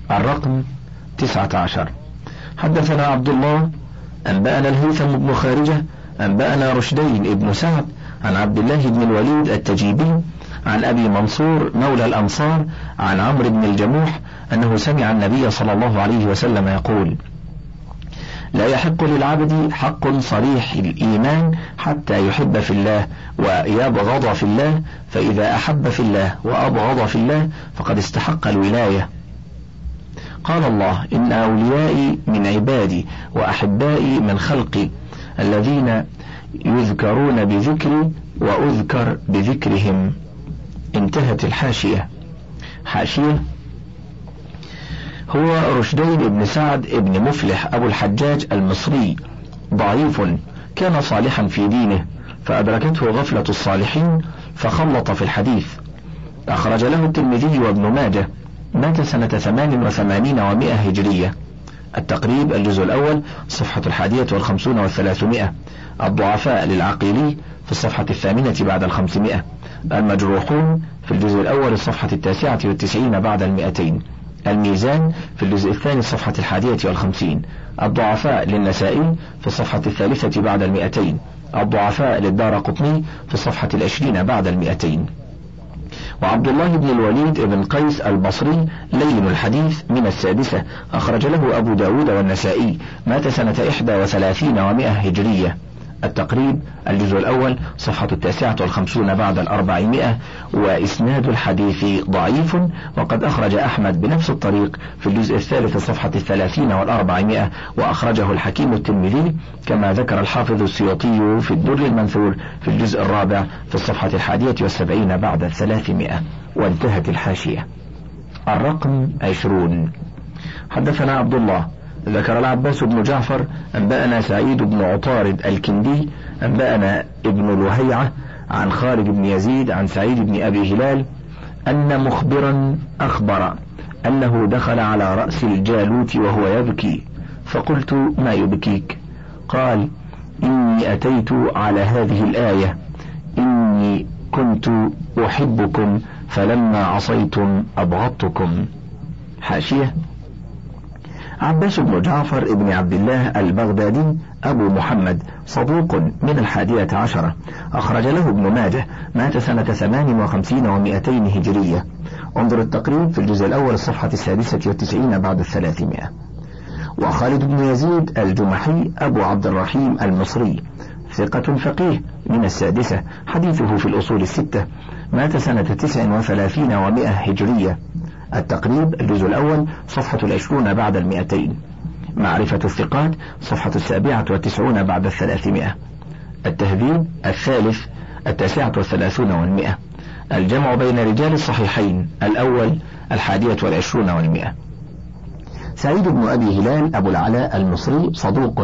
الرقم 19. حدثنا عبد الله أنبأنا الهيثم بن خارجة أنبأنا رشدين ابن سعد عن عبد الله بن الوليد التجيبي عن أبي منصور مولى الأنصار عن عمرو بن الجموح أنه سمع النبي صلى الله عليه وسلم يقول: لا يحق للعبد حق صريح الإيمان حتى يحب في الله ويبغض في الله، فإذا أحب في الله وأبغض في الله فقد استحق الولاية. قال الله: إن أوليائي من عبادي وأحبائي من خلقي الذين يذكرون بذكري وأذكر بذكرهم. انتهت الحاشية. حاشية: هو رشدين ابن سعد ابن مفلح أبو الحجاج المصري ضعيف، كان صالحا في دينه فأدركته غفلة الصالحين فخلط في الحديث. أخرج له الترمذي وابن ماجه. مات سنة 88 و100 هجرية. التقريب الجزء الأول صفحة 51 و300. الضعفاء للعقيلي في الصفحة 8 بعد 500. المجروحون في الجزء الأول الصفحة 99 بعد 200. الميزان في الجزء الثاني الصفحة 51. الضعفاء للنسائي في الصفحة 3 بعد 200. الضعفاء للدارقطني في الصفحة 20 بعد 200. وعبد الله بن الوليد بن قيس البصري لين الحديث من السادسة، أخرج له أبو داود والنسائي. مات سنة 31 و100 هجرية. التقريب الجزء الأول صفحة 59 بعد 400. وإسناد الحديث ضعيف، وقد أخرج أحمد بنفس الطريق في الجزء الثالث صفحة 30 و400، وأخرجه الحكيم الترمذي كما ذكر الحافظ السيوطي في الدر المنثور في الجزء الرابع في الصفحة 71 بعد 300. وانتهت الحاشية. الرقم 20. حدثنا عبد الله ذكر العباس بن جعفر أنبأنا سعيد بن عطارد الكندي أنبأنا ابن لهيعة عن خالد بن يزيد عن سعيد بن أبي هلال أن مخبرا أخبر أنه دخل على رأس الجالوت وهو يبكي، فقلت: ما يبكيك؟ قال: إني أتيت على هذه الآية: إني كنت أحبكم فلما عصيتم أبغضتكم. حاشية: عباس بن جعفر ابن عبد الله البغدادي أبو محمد صدوق من 11، أخرج له ابن ماجه. مات سنة 58 و200 هجرية. انظر التقريب في الجزء الأول الصفحة 96 بعد 300. وخالد بن يزيد الجمحي أبو عبد الرحيم المصري ثقة فقيه من 6، حديثه في الأصول 6. مات سنة 39 و100 هجرية. التقريب الجزء الأول صفحة 20 بعد 200. معرفة الثقات صفحة 97 بعد 300. التهذيب الثالث 39 و100. الجمع بين رجال الصحيحين الأول 21 و100. سعيد بن أبي هلال أبو العلاء المصري صدوق،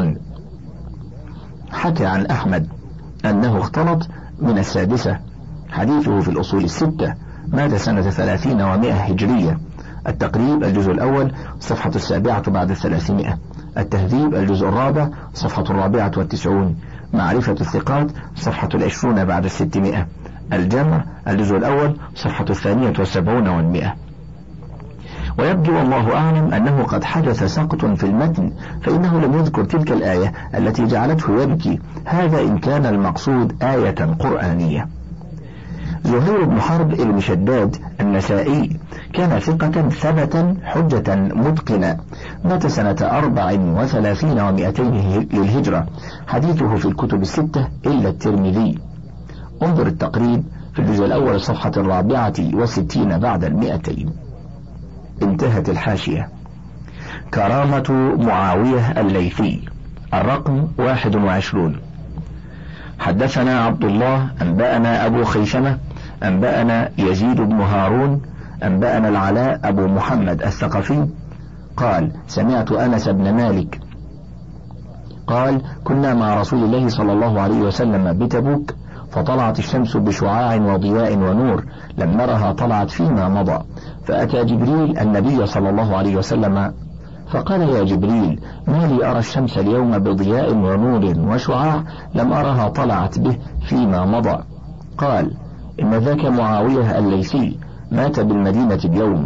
حكى عن أحمد أنه اختلط من 6، حديثه في الأصول 6. مات سنة 30 و100 هجرية. التقريب الجزء الأول صفحة 7 بعد 300. التهذيب الجزء الرابع صفحة 94. معرفة الثقات صفحة 20 بعد 600. الجمع الجزء الأول صفحة 72 و100. ويبدو والله أعلم أنه قد حدث سقط في المتن، فإنه لم يذكر تلك الآية التي جعلته يبكي، هذا إن كان المقصود آية قرآنية. زهير بن حرب بن شداد النسائي كان ثقة ثبتا حجة متقنا. مات سنة 34 و200 للهجرة. حديثه في الكتب 6 إلا الترمذي. انظر التقريب في الجزء الأول الصفحة 64 بعد 200. انتهت الحاشية. كرامة معاوية الليثي. الرقم 21. حدثنا عبد الله أنبأنا أبو خيثمة أنبأنا يزيد بن هارون أنبأنا العلاء أبو محمد الثقفي قال: سمعت أنس بن مالك قال: كنا مع رسول الله صلى الله عليه وسلم بتبوك، فطلعت الشمس بشعاع وضياء ونور لم نرها طلعت فيما مضى، فأتى جبريل النبي صلى الله عليه وسلم فقال: يا جبريل، ما لي أرى الشمس اليوم بضياء ونور وشعاع لم أرها طلعت به فيما مضى؟ قال: إن ذاك معاوية الليثي مات بالمدينة اليوم،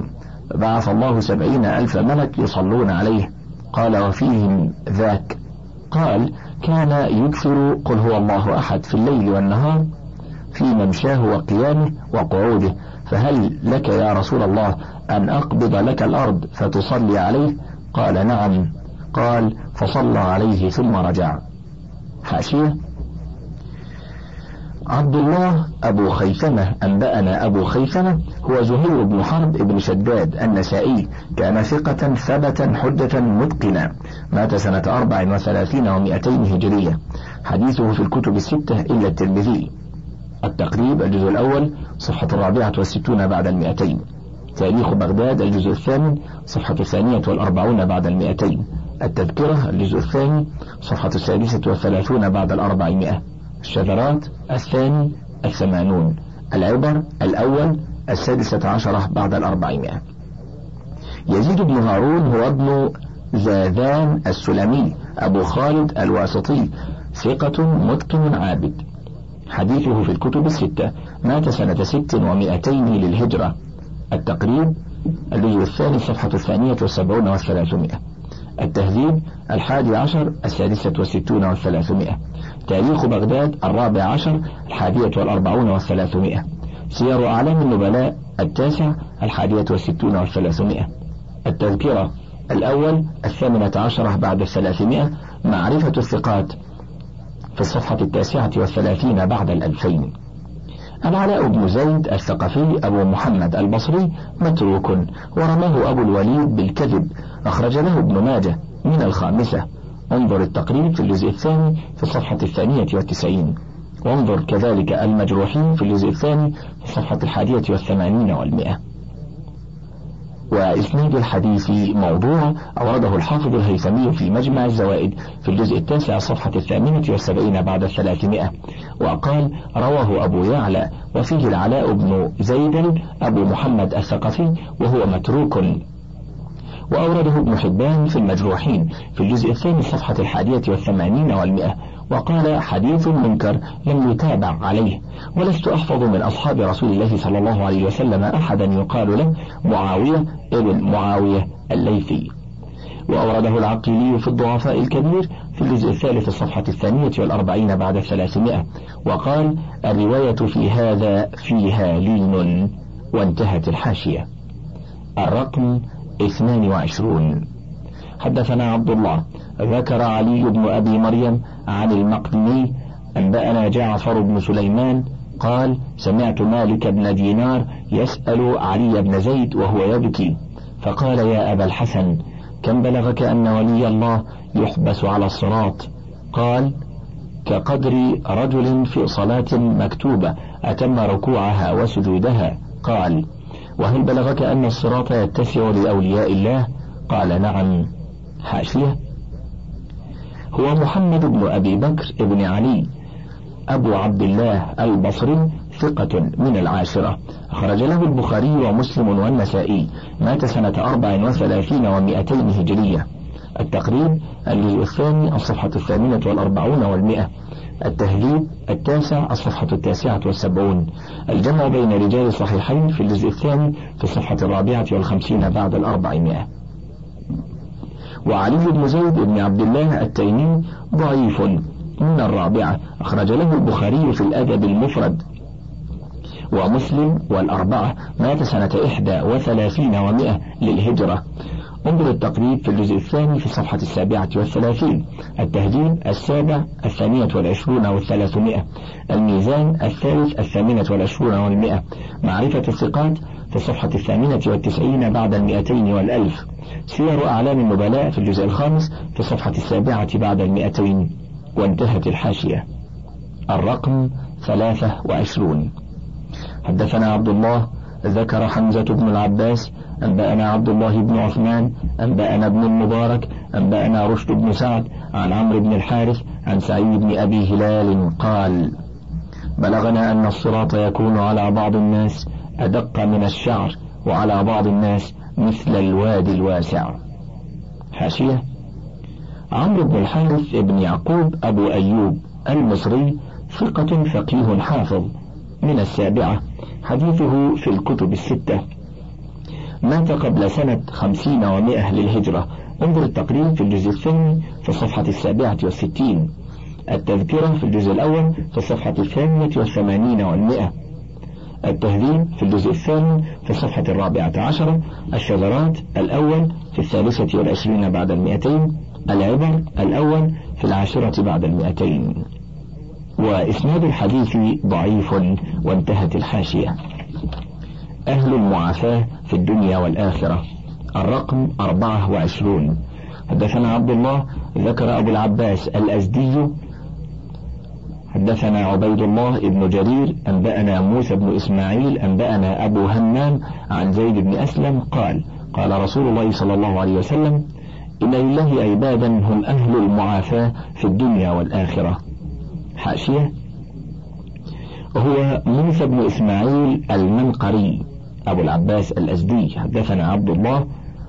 بعث الله 70,000 ملك يصلون عليه. قال وفيهم ذاك؟ قال كان يكثر قل هو الله أحد في الليل والنهار في ممشاه وقيامه وقعوده، فهل لك يا رسول الله أن أقبض لك الأرض فتصلي عليه؟ قال نعم. قال فصلى عليه ثم رجع. حاشية: عبد الله أبو خيثمة أنبأنا أبو خيثمة هو زهير بن حرب بن شداد النسائي، كان ثقة ثبتا حجة متقنا، مات سنة 34 و200 هجرية، حديثه في الكتب الستة إلا الترمذي. التقريب الجزء الأول صفحة 64 بعد 200. تاريخ بغداد الجزء الثامن صفحة 42 بعد 200. التذكرة الجزء الثاني صفحة 36 بعد 400. الشذرات الثاني 80. العبر الأول 16 بعد 400. يزيد بن هارون هو ابن زاذان السلمي أبو خالد الواسطي، ثقة متقن عابد، حديثه في الكتب الستة، مات سنة 6 و200 للهجرة. التقريب الجزء الثاني صفحة 72 و300. التهذيب 11 66 و300. تاريخ بغداد 14 41 و300. سير أعلام النبلاء 9 61 و300. التذكرة الأول 18 بعد 300. معرفة الثقات في الصفحة 39 بعد 2000. العلاء بن زيد الثقفي أبو محمد البصري متروك، ورماه أبو الوليد بالكذب، أخرج له ابن ماجه من الخامسة. انظر التقريب في الجزء الثاني في الصفحة 92. وانظر كذلك المجروحين في الجزء الثاني في الصفحة 81 و100. وإسناد الحديث موضوع أورده الحافظ الهيثمي في مجمع الزوائد في الجزء التاسع صفحة 78 بعد 300. وقال رواه أبو يعلى وفيه العلاء بن زيد أبو محمد الثقفي وهو متروك. وأورده ابن حبان في المجروحين في الجزء الثاني صفحة 81 و100. وقال حديث منكر لم يتابع عليه، ولست أحفظ من أصحاب رسول الله صلى الله عليه وسلم أحدا يقال له معاوية ابن معاوية الليثي. وأورده العقيلي في الضعفاء الكبير في الجزء الثالث الصفحة 42 بعد 300. وقال الرواية في هذا فيها لين. وانتهت الحاشية. الرقم 22. حدثنا عبد الله ذكر علي بن أبي مريم عن المقدمي أنبأنا جعفر بن سليمان قال سمعت مالك بن دينار يسأل علي بن زيد وهو يبكي، فقال يا أبا الحسن كم بلغك أن ولي الله يحبس على الصراط؟ قال كقدر رجل في صلاة مكتوبة أتم ركوعها وسجودها. قال وهل بلغك أن الصراط يتسع لأولياء الله؟ قال نعم. حاشية: هو محمد بن أبي بكر بن علي أبو عبد الله البصري ثقة من العاشرة، أخرج له البخاري ومسلم والنسائي، مات سنة 34 و200 هجرية. التقريب الجزء الثاني الصفحة 48 و100. التهذيب 9 الصفحة 79. الجمع بين رجال الصحيحين في الجزء الثاني في الصفحة 54 بعد 400. وعلي بن زيد بن عبد الله التيمي ضعيف من الرابعة، أخرج له البخاري في الأدب المفرد ومسلم والأربعة، مات سنة 31 و100 للهجرة. انظر التقريب في الجزء الثاني في الصفحة 37. التهذيب 7 22 و300. الميزان 3 28 و100. معرفة الثقات في الصفحة 98 بعد 200 و1000. سير أعلام النبلاء في الجزء الخامس في الصفحة 7 بعد 200. وانتهت الحاشية. الرقم 23. حدثنا عبد الله ذكر حمزة بن العباس أنبأنا عبد الله بن عثمان أنبأنا ابن المبارك أنبأنا رشد بن سعد عن عمرو بن الحارث عن سعيد بن أبي هلال قال بلغنا أن الصراط يكون على بعض الناس أدق من الشعر وعلى بعض الناس مثل الوادي الواسع. حاشية: عمرو بن الحارث بن يعقوب أبو أيوب المصري ثقة فقيه حافظ من السابعة، حديثه في الكتب الستة. مات قبل سنة 50 و100 للهجرة. انظر التقريب في الجزء الثاني في الصفحة 67. التذكرة في الجزء الأول في الصفحة 82 و100. التهذيب في الجزء الثاني في الصفحة 14. الشذرات الأول في 23 بعد 200. العبر الأول في 10 بعد 200. وإسناد الحديث ضعيف. وانتهت الحاشية. أهل المعافاة في الدنيا والآخرة. الرقم 24. حدثنا عبد الله ذكر أبو العباس الأزدي حدثنا عبيد الله بن جرير أنبأنا موسى بن إسماعيل أنبأنا أبو همام عن زيد بن أسلم قال قال رسول الله صلى الله عليه وسلم: إن لله عبادا هم أهل المعافاة في الدنيا والآخرة. حاشية: هو موسى بن إسماعيل المنقري أبو العباس الأزدي. حدثنا عبد الله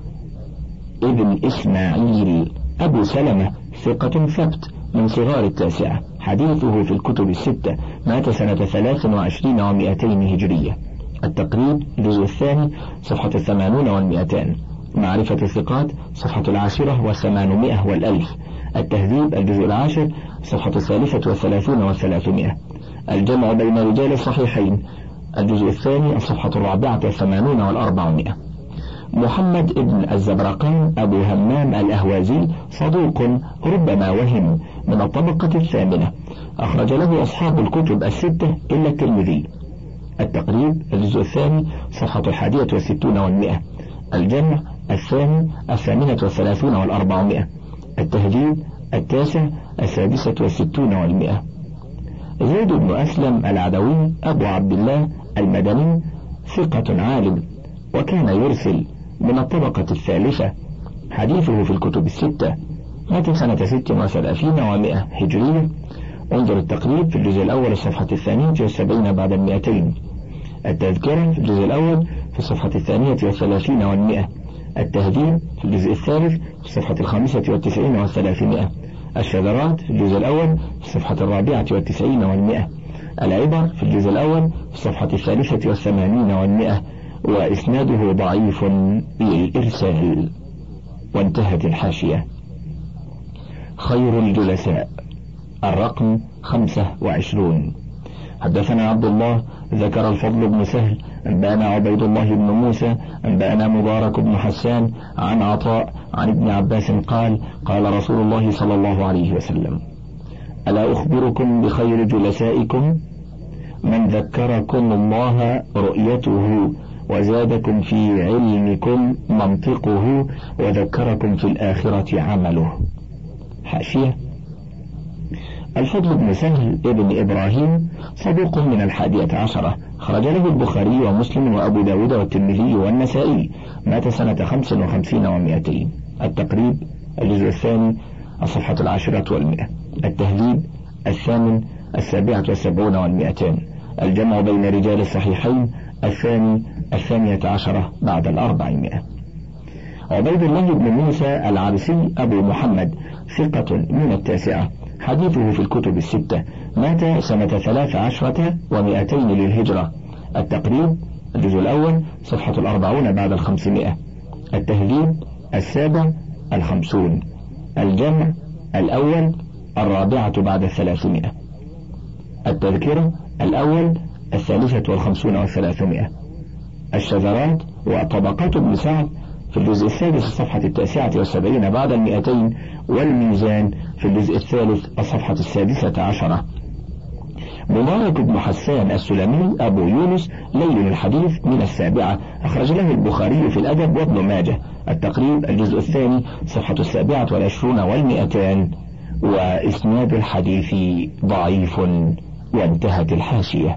ابن إسماعيل أبو سلمة ثقة ثبت من صغار التاسعة، حديثه في الكتب الستة، مات سنة 23 و200 هجرية. التقريب الجزء الثاني صفحة 80 و200. معرفة الثقات صفحة 10 و800 و1000. التهذيب الجزء 10 صفحة 33 و300. الجمع بين رجال الصحيحين الجزء الثاني الصفحة 84 و400. محمد ابن الزبرقان أبو همام الأهوازي صدوق ربما وهم، من الطبقة الثامنة، أخرج له أصحاب الكتب الستة إلا الترمذي. التقريب الجزء الثاني صفحة 61 و100. الجمع الثاني 38 و400. التهذيب التاسع 66 و100. زيد بن أسلم العدوي أبو عبد الله المدني ثقة عالم، وكان يرسل، من الطبقة الثالثة، حديثه في الكتب الستة، مات سنة 36 و100 هجرية. انظر التقريب في الجزء الأول الصفحة 72 بعد 200. التذكرة في الجزء الأول في الصفحة 32 و100. التهذيب في الجزء الثالث في الصفحة 95 و300. الشذرات في الجزء الأول في الصفحة 94 و100. العبر في الجزء الأول في الصفحة 83 و100. وإسناده ضعيف للإرسال. وانتهت الحاشية. خير الجلساء. الرقم 25. حدثنا عبد الله ذكر الفضل بن سهل أنبأنا عبيد الله بن موسى أنبأنا مبارك بن حسان عن عطاء عن ابن عباس قال قال رسول الله صلى الله عليه وسلم: ألا أخبركم بخير جلسائكم؟ من ذكركم الله رؤيته، وزادكم في علمكم منطقه، وذكركم في الآخرة عمله. حاشية: الفضل بن سهل ابن إبراهيم صدوق من 11، خرج له البخاري ومسلم وأبو داود والترمذي والنسائي، مات سنة 55 و200. التقريب الجزء الثاني الصفحة 10 و100. التهذيب الثامن 77 و200. الجمع بين رجال الصحيحين الثاني 12 بعد 400. عبيد الله بن موسى العبسي أبو محمد ثقة من التاسعة، حديثه في الكتب الستة، مات سنة 13 و200 للهجرة. التقريب الجزء الأول صفحة 40 بعد 500. التهذيب السابع 50. الجمع الأول 4 بعد 300. التذكرة الأول 53 و300. الشذرات وطبقات ابن سعد في الجزء السادس الصفحة 79 بعد 200. والميزان في الجزء الثالث الصفحة 16. مبارك بن حسان السلمي أبو يونس ليل الحديث من 7، أخرج له البخاري في الأدب وابن ماجه. التقريب الجزء الثاني صفحة 27 و200. وإسناد الحديث ضعيف. وانتهت الحاشية.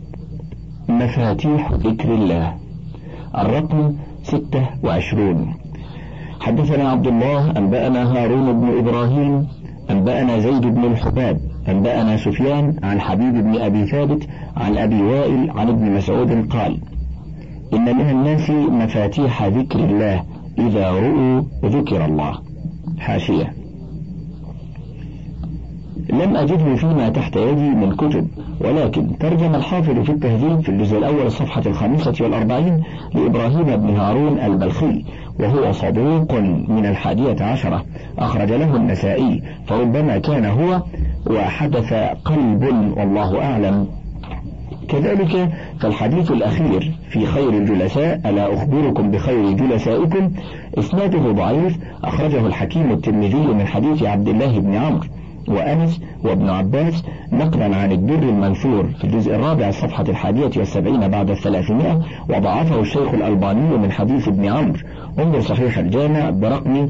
مفاتيح ذكر الله. الرقم 26. حدثنا عبد الله أنبأنا هارون بن إبراهيم أنبأنا زيد بن الحباب أنبأنا سفيان عن حبيب بن أبي ثابت عن أبي وائل عن ابن مسعود قال: إن من الناس مفاتيح ذكر الله إذا رؤوا ذكر الله. حاشية: لم أجده فيما تحت يدي من كتب، ولكن ترجم الحافظ في التهذيب في الجزء الأول الصفحة 45 لإبراهيم بن هارون البلخي، وهو صدوق من 11، أخرج له النسائي، فربما كان هو وحدث قلب والله أعلم. كذلك فالحديث الأخير في خير الجلساء ألا أخبركم بخير جلسائكم إسناده ضعيف، أخرجه الحكيم الترمذي من حديث عبد الله بن عمرو وأنس وابن عباس نقلا عن الدر المنثور في الجزء الرابع الصفحة 71 بعد 300، وضعفه الشيخ الألباني من حديث ابن عمرو. انظر صحيح الجامع برقم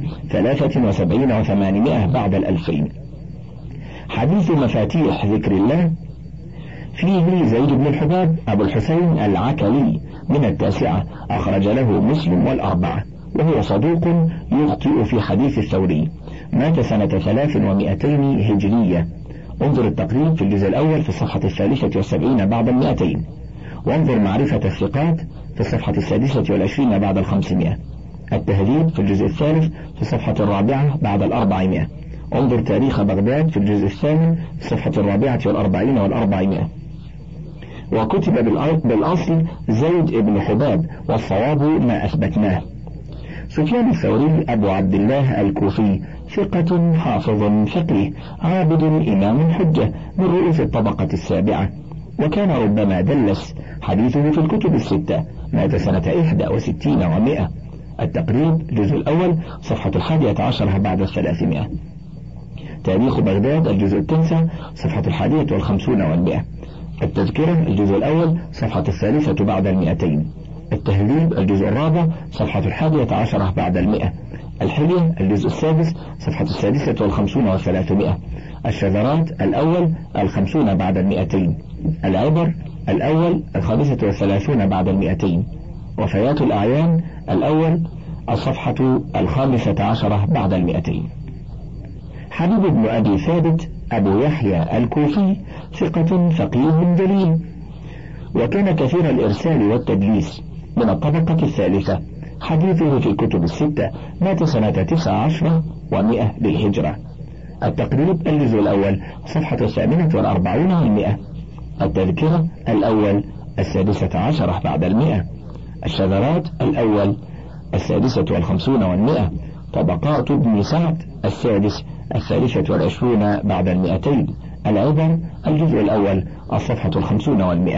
73 و800 بعد 2000. حديث مفاتيح ذكر الله فيه زيد بن الحباب أبو الحسين العكلي من 9، أخرج له مسلم والأربعة، وهو صدوق يخطئ في حديث الثوري، مات سنة 300 هجرية. انظر التقريب في الجزء الأول في الصفحة 73 بعد 200، وانظر معرفة الثقات في الصفحة 26 بعد 500، التهذيب في الجزء الثالث في الصفحة 4 بعد 400، انظر تاريخ بغداد في الجزء الثامن في الصفحة 44 و400. وكتب بالأصل زيد بن حباب، والصواب ما أثبتناه. سفيان الثوري أبو عبد الله الكوفي ثقة حافظ فقيه عابد إمام حجة من رؤوس الطبقة السابعة، وكان ربما دلس، حديثه في الكتب الستة، مات سنة 61 و100. التقريب الجزء الأول صفحة 11 بعد 300، تاريخ بغداد الجزء التاسع صفحة 51 و100، التذكرة الجزء الأول صفحة 3 بعد 200، التهذيب الجزء الرابع صفحة 11 بعد 100، الحلية الجزء السادس صفحة 56 و300، الشذرات الأول 50 بعد 200، العبر الأول 35 بعد 200، وفيات الأعيان الأول الصفحة 15 بعد 200. حبيب بن أبي ثابت أبو يحيى الكوفي ثقة فقيه جليل، وكان كثير الإرسال والتدليس من الطبقة الثالثة، حديثه في الكتب الستة، مات سنة 19 و100 للهجرة. التقريب الجزء الأول صفحة 48 و100، التذكرة الأول 16 بعد 100، الشذرات الأول 56 و100، طبقات ابن سعد السادس 23 بعد 200، العبر الجزء الأول الصفحة 50 و100.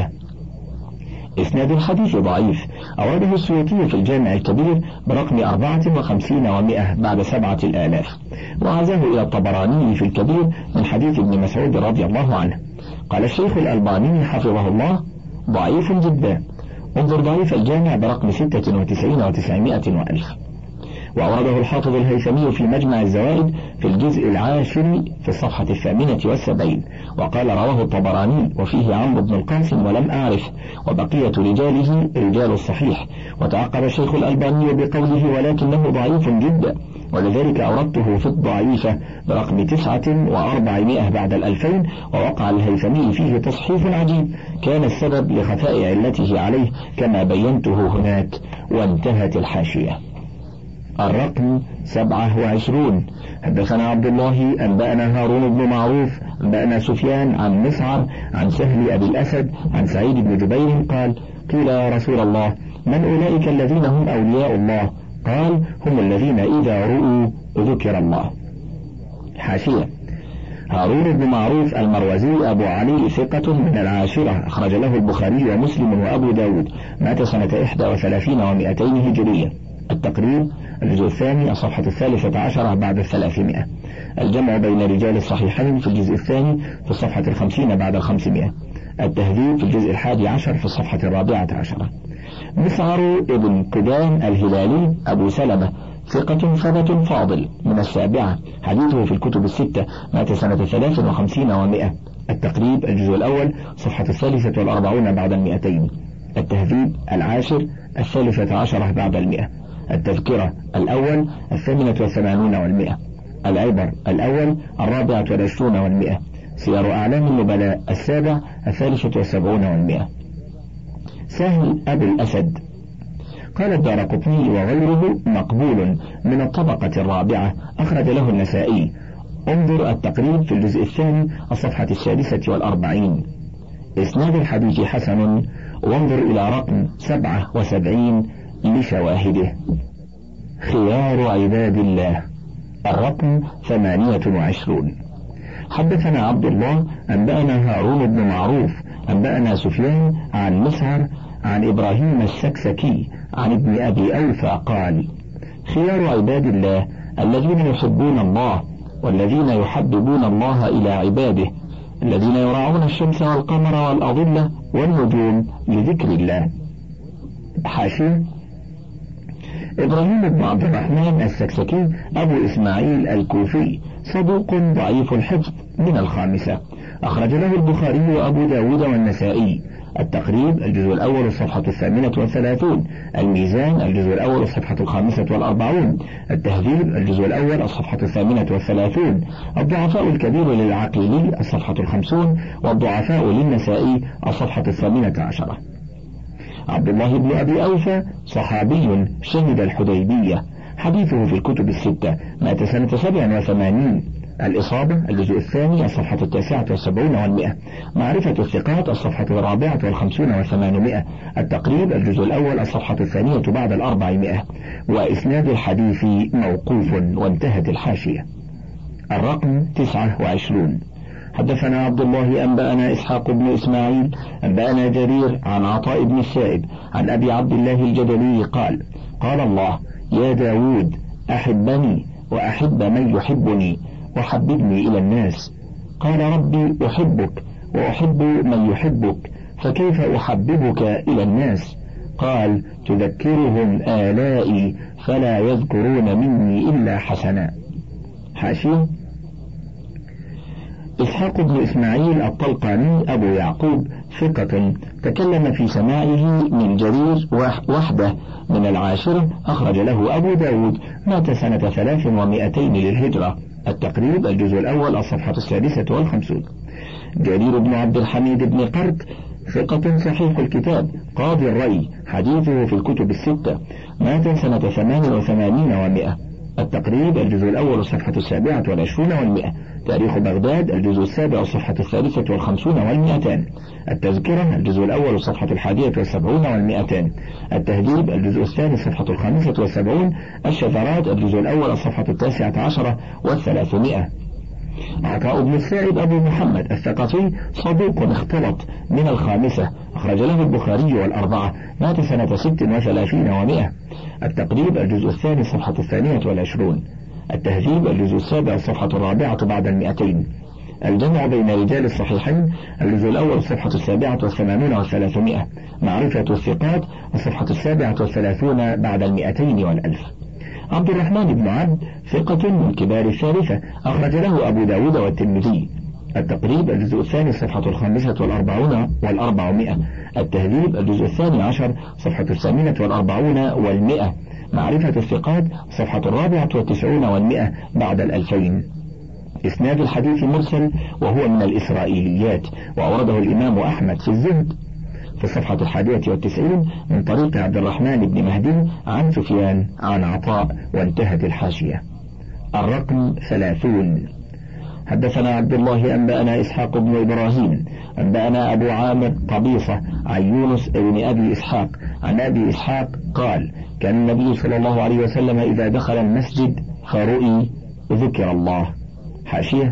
إسناد الحديث ضعيف، أورده السيوطي في الجامع الكبير برقم 54 و100 بعد 7000، وعزاه إلى الطبراني في الكبير من حديث ابن مسعود رضي الله عنه. قال الشيخ الألباني حفظه الله ضعيف جدا، انظر ضعيف الجامع برقم 96 و900 و1000. وأورده الحافظ الهيثمي في مجمع الزوائد في الجزء العاشر في الصفحة 78، وقال رواه الطبراني وفيه عمرو بن القاسم ولم أعرف، وبقية رجاله رجال الصحيح. وتعقب الشيخ الألباني بقوله ولكنه ضعيف جدا، ولذلك أوردته في الضعيفة برقم 94 بعد 2000، ووقع الهيثمي فيه تصحيف عجيب كان السبب لخفاء علته عليه كما بينته هناك. وانتهت الحاشية. الرقم 27. حدثنا عبد الله أنبأنا هارون بن معروف أنبأنا سفيان عن مسعر عن سهل أبي الأسد عن سعيد بن جبير قال قيل يا رسول الله من أولئك الذين هم أولياء الله؟ قال هم الذين إذا رؤوا ذكر الله. حاشية. هارون بن معروف المروزي أبو علي ثقة من 10، أخرج له البخاري ومسلم وأبو داود، مات سنة 31 و200 هجرية. التقريب الجزء الثاني الصفحة 13 بعد 300، الجمع بين رجال الصحيحين في الجزء الثاني في الصفحة 50 بعد 500، التهذيب في الجزء 11 في الصفحة 14. مسعر ابن قدام الهلالي أبو سلمة ثقة ثبت فاضل من 7، حديثه في الكتب الستة، مات سنة 53 و100. التقريب الجزء الأول صفحة 43 بعد 200، التهذيب العاشر 13 بعد 100، التذكرة الأول 88 و100، العبر الأول 24 و100، سير أعلام النبلاء السابع 73 و100. سهل أبي الأسد قال الدارقطني وغيره مقبول من الطبقة الرابعة، أخرج له النسائي، انظر التقريب في الجزء الثاني الصفحة 46. إسناد الحديث حسن، وانظر إلى رقم 77 لشواهده. خيار عباد الله الرقم 28. حدثنا عبد الله أنبأنا هارون بن معروف أنبأنا سفيان عن مسعر عن إبراهيم السكسكي عن ابن أبي أوفى قال: خيار عباد الله الذين يحبون الله والذين يحببون الله إلى عباده، الذين يراعون الشمس والقمر والأظلة والنجوم لذكر الله. حاشية: إبراهيم بن عبد الرحمن السكسكي أبو إسماعيل الكوفي صدوق ضعيف الحفظ من الخامسة، أخرج له البخاري وأبو داود والنسائي. التقريب الجزء الأول الصفحة 38، الميزان الجزء الأول الصفحة 45، التهذيب الجزء الأول الصفحة 38، الضعفاء الكبير للعقيلي الصفحة 50، والضعفاء للنسائي الصفحة 18. عبد الله بن أبي أوفى صحابي شهد الحديبية، حديثه في الكتب الستة، مات سنة 87. الإصابة الجزء الثاني الصفحة 79 و100، معرفة الثقات الصفحة 54 و800، التقريب الجزء الأول الصفحة 2 بعد 400، وإسناد الحديث موقوف، وانتهت الحاشية. الرقم 29. حدثنا عبد الله أنبأنا إسحاق بن إسماعيل أنبأنا جرير عن عطاء بن السائب عن أبي عبد الله الجدلي قال: قال الله: يا داود أحبني وأحب من يحبني وحببني إلى الناس. قال: ربي أحبك وأحب من يحبك، فكيف أحببك إلى الناس؟ قال: تذكرهم آلائي فلا يذكرون مني إلا حسنا. حاشية: إسحاق بن إسماعيل الطلقاني أبو يعقوب ثقة، تكلم في سماعه من جرير وحده من العاشرة، أخرج له أبو داود، مات سنة 300 للهجرة. التقريب الجزء الأول الصفحة 56. جرير بن عبد الحميد بن قرط ثقة صحيح الكتاب، قاضي الري، حديثه في الكتب الستة، مات سنة 88 و100. التقريب الجزء الأول الصفحة 27 و100، تاريخ بغداد الجزء السابع الصفحة 53 و200، التذكرة الجزء الأول الصفحة 71 و200، التهذيب الجزء الثاني الصفحة 75، الشذرات الجزء الأول الصفحة 19 و300. عطاء بن السائب أبو محمد الثقفي صدوق اختلط من الخامسة، أخرج له البخاري والأربعة، مات سنة 36 و100. التقريب الجزء الثاني الصفحة 22، التهذيب الجزء السابع الصفحة 4 بعد 200، الجمع بين رجال الصحيحين الجزء الأول الصفحة 87 و300، معرفة الثقات الصفحة 37 بعد 200 و1000. عبد الرحمن بن عبد ثقة من كبار الثالثة، أخرج له أبو داود والترمذي. التقريب الجزء الثاني الصفحة 45 و400، التهذيب الجزء الثاني عشر صفحة 48 و100، معرفة الثقات صفحة 94 و100 بعد 2000. إسناد الحديث مرسل وهو من الإسرائيليات، وأورده الإمام أحمد في الزهد في الصفحة 91 من طريق عبد الرحمن بن مهدي عن سفيان عن عطاء، وانتهت الحاشية. الرقم 30. حدثنا عبد الله أنبأنا إسحاق بن إبراهيم أنبأنا أبو عامر قبيصة عن يونس بن أبي إسحاق عن أبي إسحاق قال: كان النبي صلى الله عليه وسلم إذا دخل المسجد فرؤي ذكر الله. حاشية: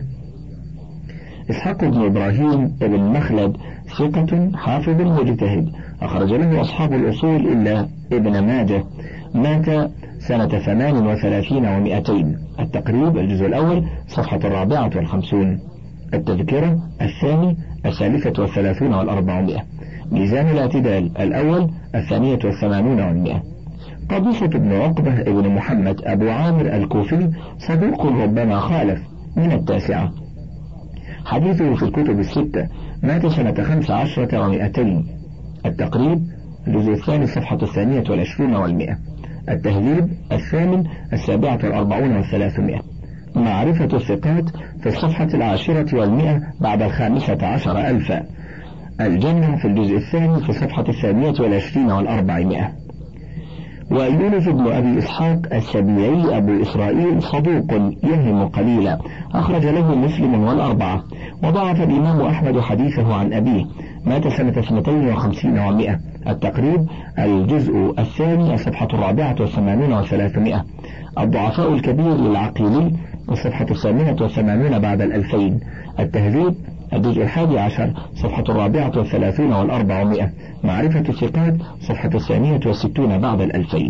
إسحاق بن إبراهيم بن مخلد ثقة حافظ مجتهد، أخرج له أصحاب الأصول إلا ابن ماجه، مات سنة 38 و200. التقريب الجزء الأول صفحة 54، التذكرة الثاني 33 و400، ميزان الاعتدال الأول 82 و100. قبيصة بن عقبة ابن محمد أبو عامر الكوفي صدوق ربما خالف، من 9، حديثه في الكتب الستة، مات سنة 15 و200. التقريب الجزء الثاني صفحة 22 و100، التهذيب الثامن 47 و300، معرفة الثقات في الصفحة 10 و100 بعد 15,000، الجنة في الجزء الثاني في الصفحة 22 و400. ويونس بن أبي إسحاق السبيعي أبو إسرائيل صدوق يهم قليلا، أخرج له مسلم والأربعة. وضعف الإمام أحمد حديثه عن أبيه، مات سنة 52 و100. التقريب الجزء الثاني الصفحة 84 و300. الضعفاء الكبير للعقيلي الصفحة 88 بعد 2000. التهذيب الجزء 11 صفحة 34 و400. معرفة الثقات صفحة 62 بعد 2000.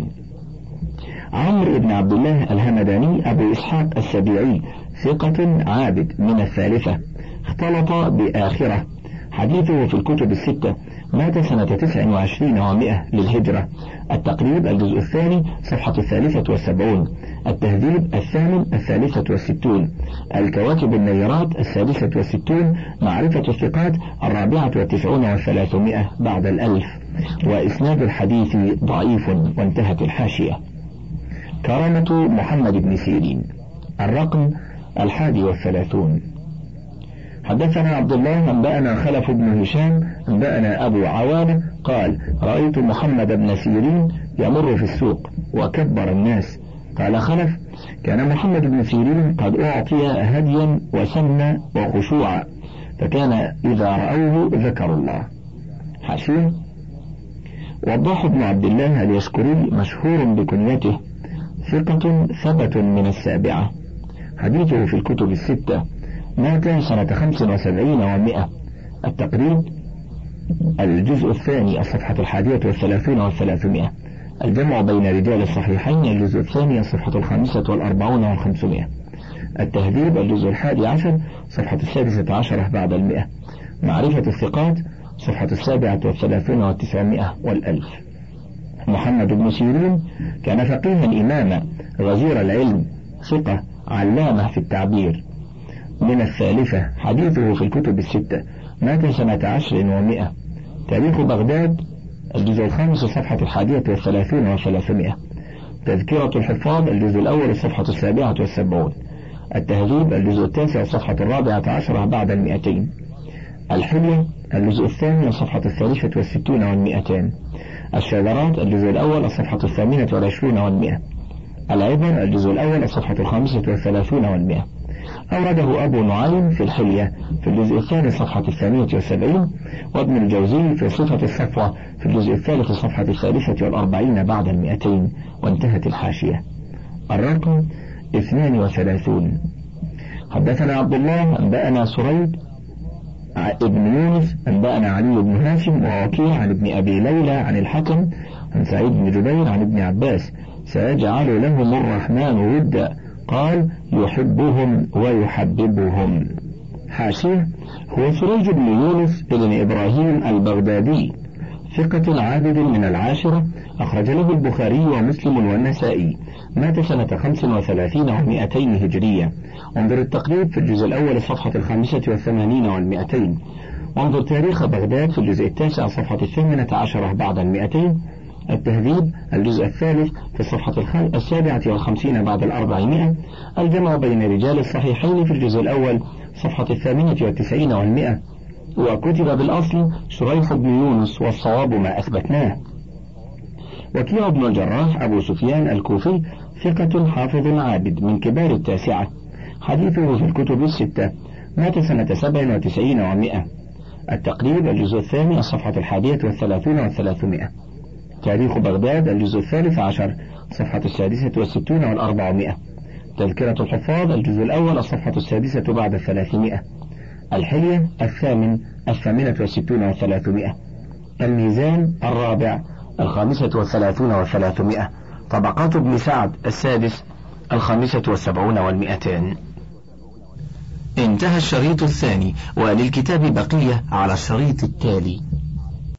عمرو بن عبد الله الهمداني أبو إسحاق السبيعي ثقة عابد من الثالثة، اختلط بآخرة، حديثه في الكتب الستة، مات سنة 29 و100 للهجرة. التقريب الجزء الثاني صفحة 73. التهذيب الثامن 63. الكواكب النيرات 66. معرفة الثقات 94 و300 بعد 1000. وإسناد الحديث ضعيف، وانتهت الحاشية. كرامة محمد بن سيرين. الرقم 31. حدثنا عبد الله أنبأنا خلف بن هشام أنبأنا أبو عوانة قال: رأيت محمد بن سيرين يمر في السوق وكبر الناس. قال خلف: كان محمد بن سيرين قد أعطي هديا وسمنا وخشوعا، فكان إذا رأوه ذكروا الله. حاشية: وضاح بن عبد الله اليشكري مشهور بكنيته، ثقة ثبت من السابعة، حديثه في الكتب الستة، مات سنة 75 و100. التقريب الجزء الثاني الصفحة 31 و300. الجمع بين رجال الصحيحين الجزء الثاني الصفحة 45 و500. التهذيب الجزء 11 صفحة 16 بعد 100. معرفة الثقات صفحة 37 و900 و1000. محمد بن سيرين كان فقيها إماما غزير العلم، ثقة علامة في التعبير، من الثالثة، حديثه في الكتب الستة، مات سنة 10 و100. تاريخ بغداد الجزء الخامس صفحة 31 و300. تذكرة الحفاظ الجزء الأول صفحة 77. التهذيب الجزء التاسع صفحة 14 بعد 200. الحلية الجزء الثاني صفحة 63 و200. الشذرات الجزء الأول الصفحة 28 و100. العبر الجزء الأول الصفحة 35 و100. أورده أبو نعيم في الحلية في الجزء الثاني صفحة 78، وابن الجوزي في صفة الصفوة في الجزء الثالث صفحة 43 بعد 200. وانتهت الحاشية. الرقم 32. حدثنا عبد الله أنبأنا سريد ابن يونس أنبأنا علي بن هاشم ووكيع عن ابن أبي ليلى عن الحكم عن سعيد بن جبير عن ابن عباس: سيجعل لهم الرحمن ودا، قال: يحبهم ويحببهم. حاشية: هو سريج بن يونس بن إبراهيم البغدادي، ثقة عابد من العاشرة، أخرج له البخاري ومسلم والنسائي، مات سنة 35 و200 هجرية. وانظر التقريب في الجزء الأول صفحة 85 و200. وانظر تاريخ بغداد في الجزء التاسع صفحة 18 بعد 200. التهذيب الجزء الثالث في الصفحة 57 بعد 400. الجمع بين رجال الصحيحين في الجزء الأول صفحة 98 و100. وكتب بالأصل شريح بن يونس، والصواب ما أثبتناه. وكيع بن الجراح أبو سفيان الكوفي، ثقة حافظ عابد من كبار التاسعة، حديثه في الكتب الستة، مات سنة 97 و100. التقريب الجزء الثاني الصفحة 31 و300. تاريخ بغداد الجزء الثالث عشر صفحة 66 و400. تذكرة الحفاظ الجزء الأول الصفحة 6 بعد 300. الحلية الثامن 68 و300. الميزان الرابع 35 و300. طبقات ابن سعد السادس 75 و200. انتهى الشريط الثاني، وللكتاب بقية على الشريط التالي.